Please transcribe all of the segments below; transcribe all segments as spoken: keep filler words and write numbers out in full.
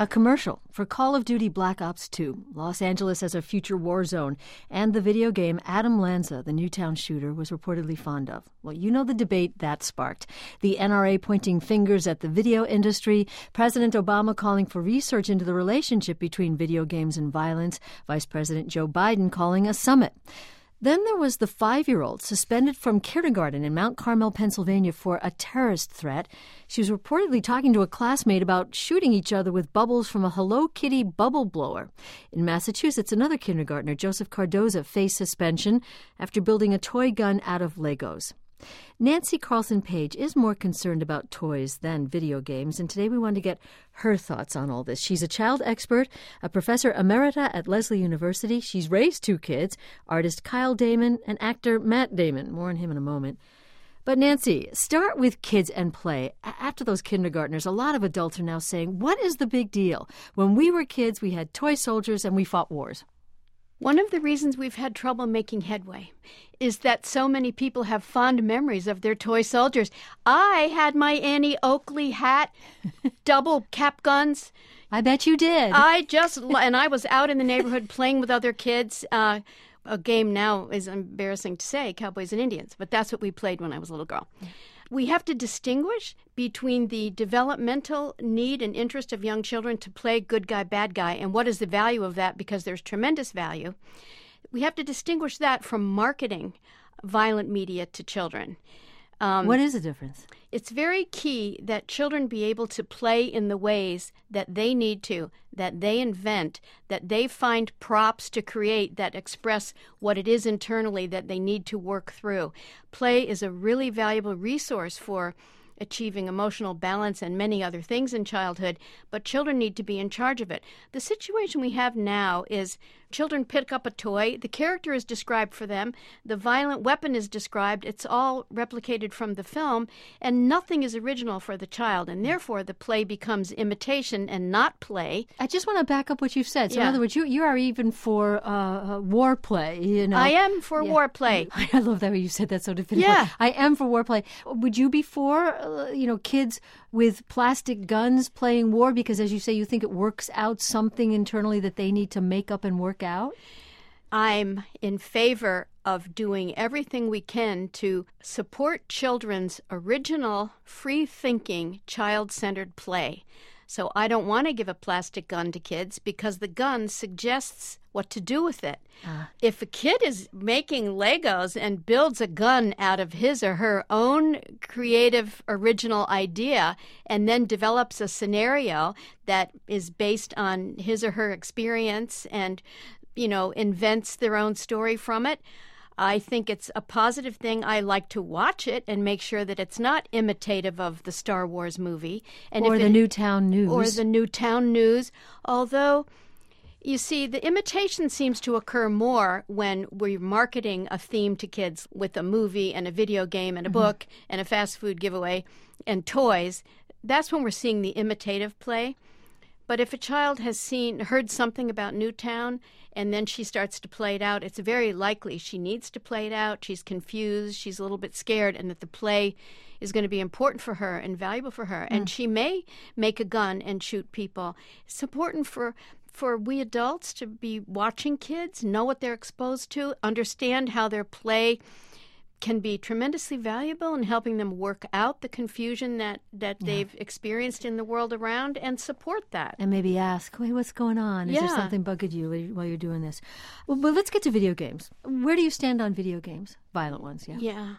A commercial for Call of Duty Black Ops two, Los Angeles as a future war zone, and the video game Adam Lanza, the Newtown shooter, was reportedly fond of. Well, you know the debate that sparked. The N R A pointing fingers at the video industry, President Obama calling for research into the relationship between video games and violence, Vice President Joe Biden calling a summit. Then there was the five-year-old suspended from kindergarten in Mount Carmel, Pennsylvania for a terrorist threat. She was reportedly talking to a classmate about shooting each other with bubbles from a Hello Kitty bubble blower. In Massachusetts, another kindergartner, Joseph Cardoza, faced suspension after building a toy gun out of Legos. Nancy Carlson Page is more concerned about toys than video games, and today we want to get her thoughts on all this. She's a child expert, a professor emerita at Lesley University. She's raised two kids, artist Kyle Damon and actor Matt Damon. More on him in a moment. But Nancy, start with kids and play. After those kindergartners, a lot of adults are now saying, what is the big deal? When we were kids, we had toy soldiers and we fought wars. One of the reasons we've had trouble making headway is that so many people have fond memories of their toy soldiers. I had my Annie Oakley hat, double cap guns. I bet you did. I just, and I was out in the neighborhood playing with other kids. Uh, a game now is embarrassing to say, Cowboys and Indians, but that's what we played when I was a little girl. We have to distinguish between the developmental need and interest of young children to play good guy, bad guy, and what is the value of that, because there's tremendous value. We have to distinguish that from marketing violent media to children. Um, what is the difference? It's very key that children be able to play in the ways that they need to, that they invent, that they find props to create that express what it is internally that they need to work through. Play is a really valuable resource for achieving emotional balance and many other things in childhood, but children need to be in charge of it. The situation we have now is children pick up a toy, the character is described for them, the violent weapon is described, it's all replicated from the film, and nothing is original for the child, and therefore the play becomes imitation and not play. I just want to back up what you've said. So yeah. in other words, you, you are even for uh, war play, you know. I am for yeah. war play. I love that way you said that so definitively. Yeah. I am for war play. Would you be for, uh, you know, kids with plastic guns playing war? Because as you say, you think it works out something internally that they need to make up and work out? I'm in favor of doing everything we can to support children's original, free-thinking, child-centered play. So I don't want to give a plastic gun to kids because the gun suggests what to do with it. Uh. If a kid is making Legos and builds a gun out of his or her own creative, original idea and then develops a scenario that is based on his or her experience and, you know, invents their own story from it, I think it's a positive thing. I like to watch it and make sure that it's not imitative of the Star Wars movie. And or if the it, Newtown News. Or the Newtown News. Although, you see, the imitation seems to occur more when we're marketing a theme to kids with a movie and a video game and a mm-hmm. book and a fast food giveaway and toys. That's when we're seeing the imitative play. But if a child has seen, heard something about Newtown, and then she starts to play it out, it's very likely she needs to play it out. She's confused, she's a little bit scared, and that the play is going to be important for her and valuable for her. Mm. And she may make a gun and shoot people. It's important for for we adults to be watching kids, know what they're exposed to, understand how their play can be tremendously valuable in helping them work out the confusion that, that yeah. they've experienced in the world around and support that. And maybe ask, hey, what's going on? Is yeah. there something bugging you while you're doing this? Well, but let's get to video games. Where do you stand on video games? Violent ones, yeah. Yeah.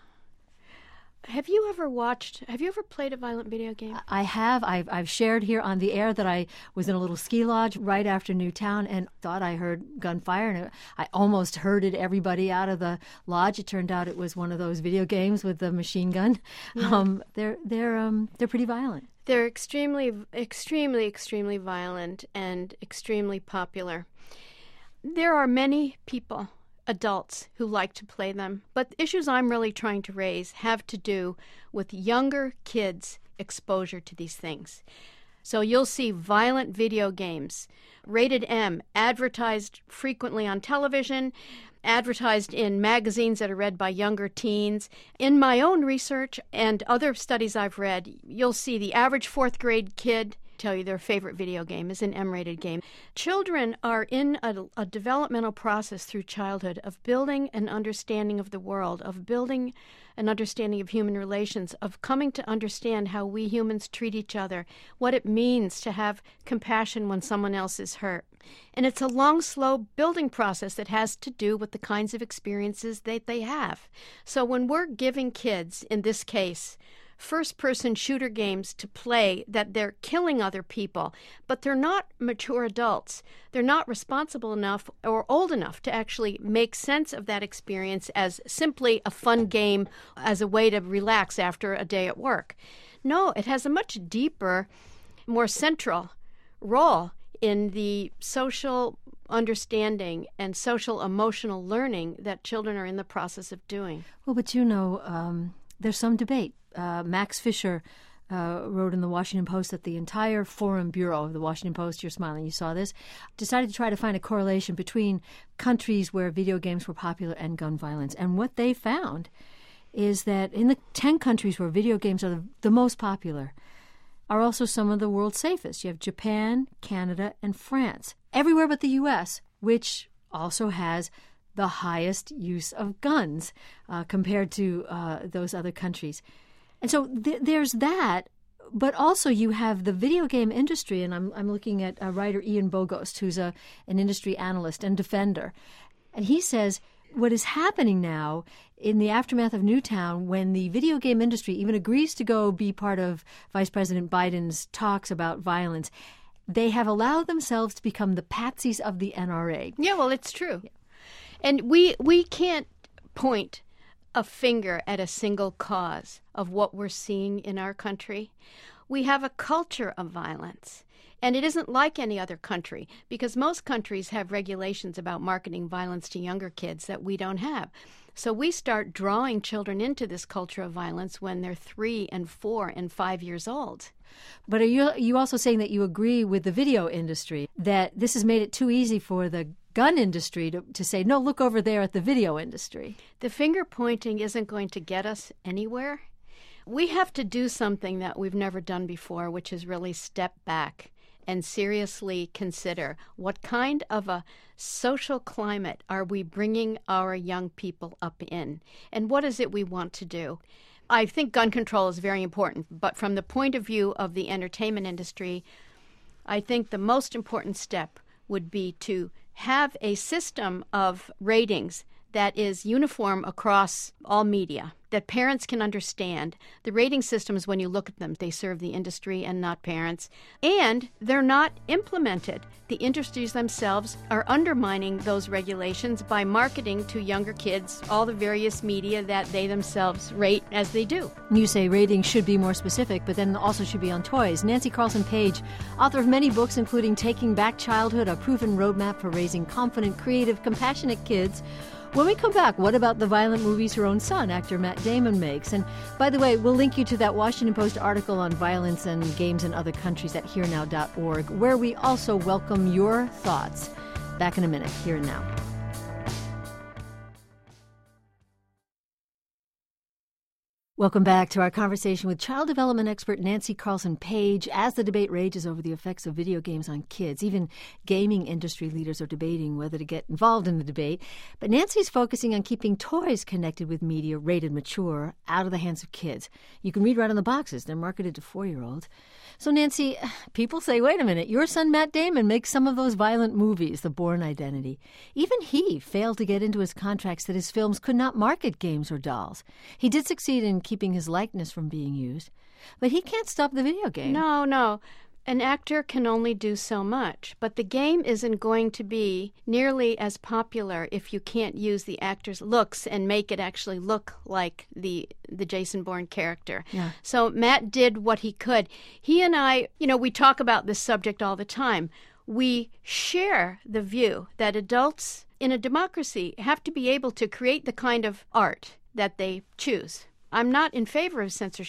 Have you ever watched, have you ever played a violent video game? I have. I've, I've shared here on the air that I was in a little ski lodge right after Newtown and thought I heard gunfire, and I almost herded everybody out of the lodge. It turned out it was one of those video games with the machine gun. Yeah. Um, they're they're um, they're pretty violent. They're extremely, extremely, extremely violent and extremely popular. There are many people, adults, who like to play them. But the issues I'm really trying to raise have to do with younger kids' exposure to these things. So you'll see violent video games, rated M, advertised frequently on television, advertised in magazines that are read by younger teens. In my own research and other studies I've read, you'll see the average fourth grade kid tell you their favorite video game is an M-rated game. Children are in a, a developmental process through childhood of building an understanding of the world, of building an understanding of human relations, of coming to understand how we humans treat each other, what it means to have compassion when someone else is hurt. And it's a long, slow building process that has to do with the kinds of experiences that they have. So when we're giving kids, in this case, first-person shooter games to play that they're killing other people, but they're not mature adults. They're not responsible enough or old enough to actually make sense of that experience as simply a fun game as a way to relax after a day at work. No, it has a much deeper, more central role in the social understanding and social emotional learning that children are in the process of doing. Well, but you know, um, there's some debate. Uh, Max Fisher uh, wrote in the Washington Post that the entire Forum Bureau of the Washington Post, you're smiling, you saw this, decided to try to find a correlation between countries where video games were popular and gun violence. And what they found is that in the ten countries where video games are the, the most popular are also some of the world's safest. You have Japan, Canada, and France. Everywhere but the U S, which also has the highest use of guns uh, compared to uh, those other countries. And so th- there's that, but also you have the video game industry, and I'm I'm looking at uh, writer Ian Bogost, who's a an industry analyst and defender, and he says what is happening now in the aftermath of Newtown, when the video game industry even agrees to go be part of Vice President Biden's talks about violence, they have allowed themselves to become the patsies of the N R A. Yeah, well, it's true. Yeah. And we we can't point a finger at a single cause of what we're seeing in our country. We have a culture of violence, and it isn't like any other country, because most countries have regulations about marketing violence to younger kids that we don't have. So we start drawing children into this culture of violence when they're three and four and five years old. But are you, you also saying that you agree with the video industry, that this has made it too easy for the gun industry to, to say, no, look over there at the video industry? The finger pointing isn't going to get us anywhere. We have to do something that we've never done before, which is really step back and seriously consider what kind of a social climate are we bringing our young people up in, and what is it we want to do. I think gun control is very important, but from the point of view of the entertainment industry, I think the most important step would be to have a system of ratings that is uniform across all media, that parents can understand. The rating systems, when you look at them, they serve the industry and not parents. And they're not implemented. The industries themselves are undermining those regulations by marketing to younger kids all the various media that they themselves rate as they do. You say ratings should be more specific, but then also should be on toys. Nancy Carlson Page, author of many books, including Taking Back Childhood, a proven roadmap for raising confident, creative, compassionate kids. When we come back, what about the violent movies her own son, actor Matt Damon, makes? And by the way, we'll link you to that Washington Post article on violence and games in other countries at here now dot org, where we also welcome your thoughts. Back in a minute, Here and Now. Welcome back to our conversation with child development expert Nancy Carlson Page. As the debate rages over the effects of video games on kids, even gaming industry leaders are debating whether to get involved in the debate. But Nancy's focusing on keeping toys connected with media rated mature out of the hands of kids. You can read right on the boxes. They're marketed to four-year-olds. So, Nancy, people say, wait a minute, your son Matt Damon makes some of those violent movies, The Bourne Identity. Even he failed to get into his contracts that his films could not market games or dolls. He did succeed in keeping his likeness from being used, but he can't stop the video game. No, no. An actor can only do so much, but the game isn't going to be nearly as popular if you can't use the actor's looks and make it actually look like the the Jason Bourne character. Yeah. So Matt did what he could. He and I, you know, we talk about this subject all the time. We share the view that adults in a democracy have to be able to create the kind of art that they choose. I'm not in favor of censorship.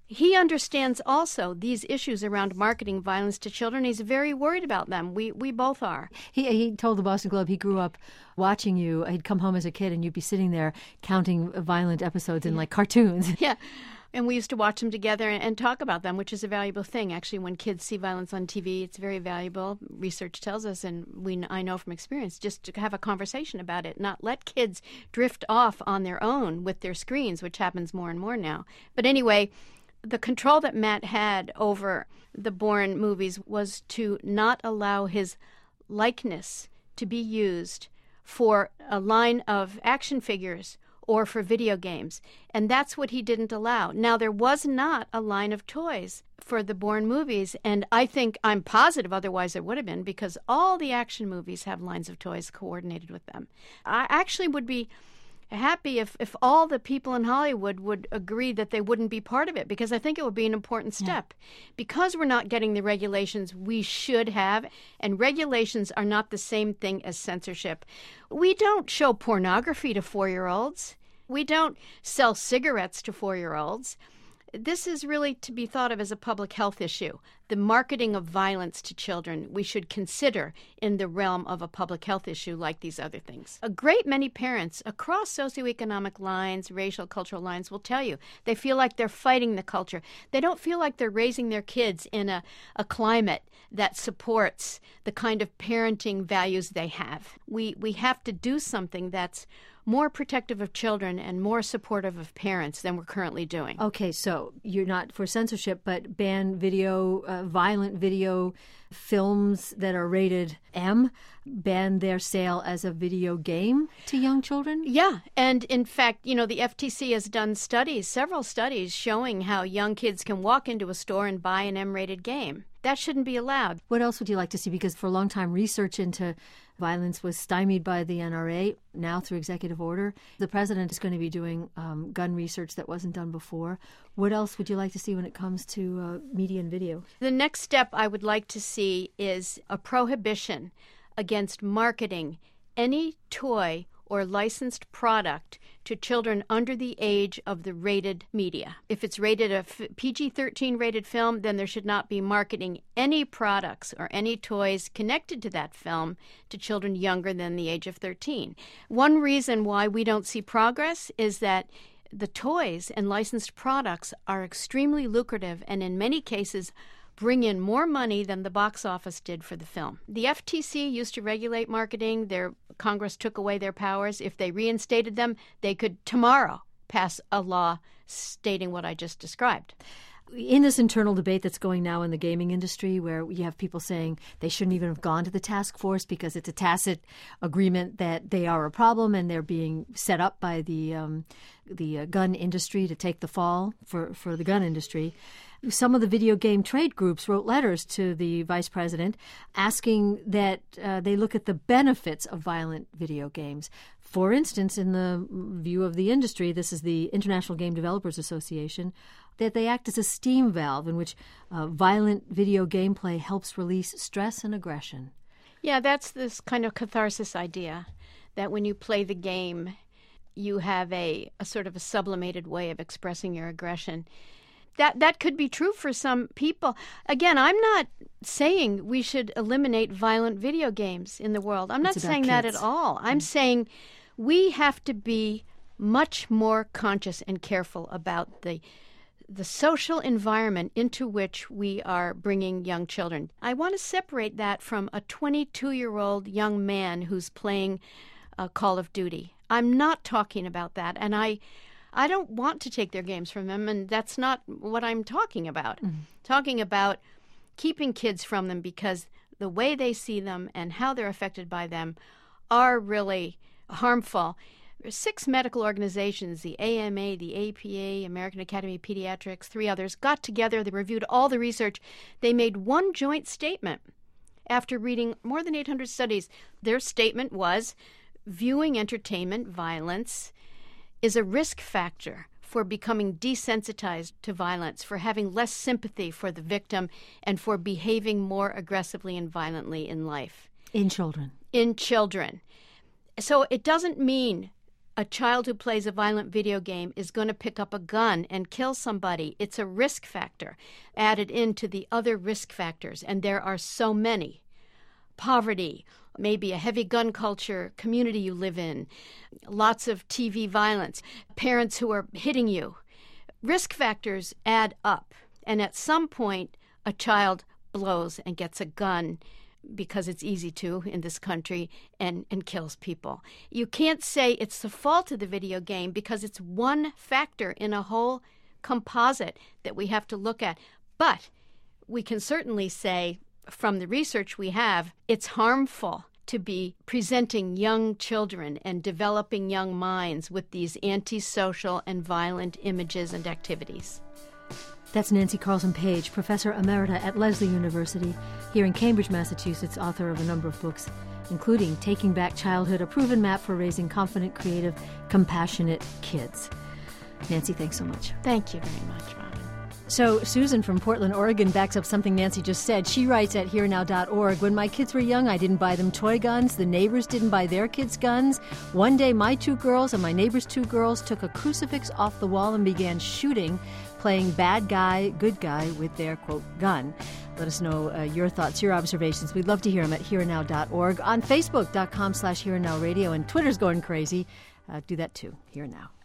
He understands also these issues around marketing violence to children. He's very worried about them. We we both are. He he told the Boston Globe he grew up watching you. He'd come home as a kid and you'd be sitting there counting violent episodes in like cartoons. Yeah. And we used to watch them together and, and talk about them, which is a valuable thing. Actually, when kids see violence on T V, it's very valuable. Research tells us, and we I know from experience, just to have a conversation about it, not let kids drift off on their own with their screens, which happens more and more now. But anyway, the control that Matt had over the Bourne movies was to not allow his likeness to be used for a line of action figures or for video games. And that's what he didn't allow. Now, there was not a line of toys for the Bourne movies, and I think, I'm positive otherwise there would have been, because all the action movies have lines of toys coordinated with them. I actually would be happy if, if all the people in Hollywood would agree that they wouldn't be part of it, because I think it would be an important step. Yeah. Because we're not getting the regulations we should have, and regulations are not the same thing as censorship. We don't show pornography to four-year-olds. We don't sell cigarettes to four-year-olds. This is really to be thought of as a public health issue. The marketing of violence to children we should consider in the realm of a public health issue like these other things. A great many parents across socioeconomic lines, racial, cultural lines will tell you they feel like they're fighting the culture. They don't feel like they're raising their kids in a, a climate that supports the kind of parenting values they have. We, we have to do something that's more protective of children and more supportive of parents than we're currently doing. Okay, so you're not for censorship, but ban video, uh, violent video films that are rated M, ban their sale as a video game to young children? Yeah, and in fact, you know, the F T C has done studies, several studies, showing how young kids can walk into a store and buy an M-rated game. That shouldn't be allowed. What else would you like to see? Because for a long time, research into violence was stymied by the N R A. Now, through executive order, the president is going to be doing um, gun research that wasn't done before. What else would you like to see when it comes to uh, media and video? The next step I would like to see is a prohibition against marketing any toy or licensed product to children under the age of the rated media. If it's rated a P G thirteen rated film, then there should not be marketing any products or any toys connected to that film to children younger than the age of thirteen. One reason why we don't see progress is that the toys and licensed products are extremely lucrative and in many cases bring in more money than the box office did for the film. The F T C used to regulate marketing. Their Congress took away their powers. If they reinstated them, they could tomorrow pass a law stating what I just described. In this internal debate that's going now in the gaming industry, where you have people saying they shouldn't even have gone to the task force because it's a tacit agreement that they are a problem and they're being set up by the um, the uh, gun industry to take the fall for, for the gun industry. Some of the video game trade groups wrote letters to the vice president asking that uh, they look at the benefits of violent video games. For instance, in the view of the industry, this is the International Game Developers Association, that they act as a steam valve in which uh, violent video gameplay helps release stress and aggression. Yeah, that's this kind of catharsis idea, that when you play the game, you have a, a sort of a sublimated way of expressing your aggression. That that could be true for some people. Again, I'm not saying we should eliminate violent video games in the world. I'm not saying that at all. I'm saying we have to be much more conscious and careful about the the social environment into which we are bringing young children. I want to separate that from a twenty-two-year-old young man who's playing uh, Call of Duty. I'm not talking about that, and I... I don't want to take their games from them, and that's not what I'm talking about. Mm-hmm. Talking about keeping kids from them because the way they see them and how they're affected by them are really harmful. There's six medical organizations, the A M A, the A P A, American Academy of Pediatrics, three others, got together. They reviewed all the research. They made one joint statement after reading more than eight hundred studies. Their statement was, viewing entertainment violence is a risk factor for becoming desensitized to violence, for having less sympathy for the victim, and for behaving more aggressively and violently in life. In children. In children. So it doesn't mean a child who plays a violent video game is going to pick up a gun and kill somebody. It's a risk factor added into the other risk factors, and there are so many. Poverty, maybe a heavy gun culture community you live in, lots of T V violence, parents who are hitting you. Risk factors add up, and at some point, a child blows and gets a gun because it's easy to in this country, and, and kills people. You can't say it's the fault of the video game because it's one factor in a whole composite that we have to look at. But we can certainly say, from the research we have, it's harmful to be presenting young children and developing young minds with these antisocial and violent images and activities. That's Nancy Carlson Page, Professor Emerita at Lesley University, here in Cambridge, Massachusetts, author of a number of books, including Taking Back Childhood, a proven map for raising confident, creative, compassionate kids. Nancy, thanks so much. Thank you very much, Robin. So Susan from Portland, Oregon backs up something Nancy just said. She writes at here now dot org, when my kids were young, I didn't buy them toy guns. The neighbors didn't buy their kids guns. One day, my two girls and my neighbor's two girls took a crucifix off the wall and began shooting, playing bad guy, good guy with their, quote, gun. Let us know uh, your thoughts, your observations. We'd love to hear them at here now dot org, on Facebook dot com slash here and now radio, and Twitter's going crazy. Uh, do that too, Here and Now.